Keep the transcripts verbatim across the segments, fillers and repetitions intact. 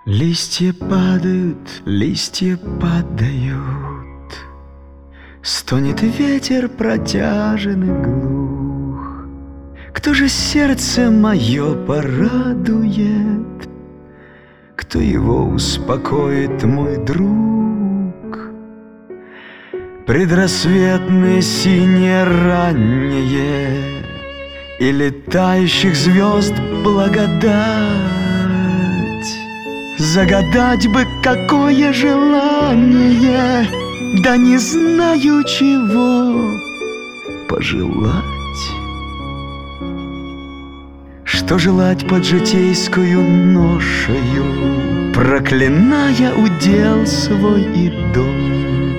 Листья падают, листья падают, стонет ветер протяжен и глух. Кто же сердце мое порадует? Кто его успокоит, мой друг? Предрассветное синее раннее и летающих звезд благодать. Загадать бы какое желание, да не знаю чего пожелать. Что желать под житейскую ношею, проклиная удел свой и дом?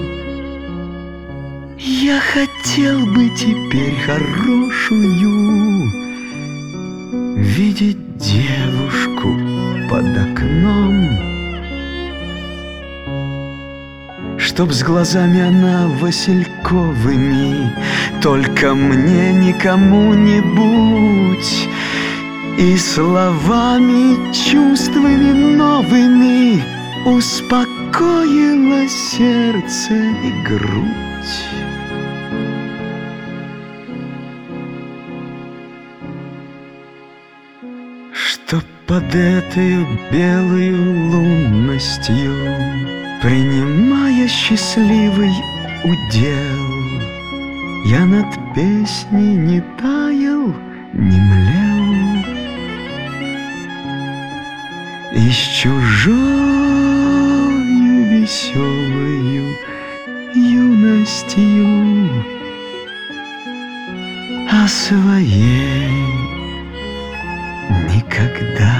Я хотел бы теперь хорошую видеть девушку под окном, чтоб с глазами она васильковыми только мне, никому нибудь, и словами, чувствами новыми успокоило сердце и грудь. Чтоб под этой белою лунностью, принимая счастливый удел, я над песней не таял, не млел, и с чужою веселою юностью о своей никогда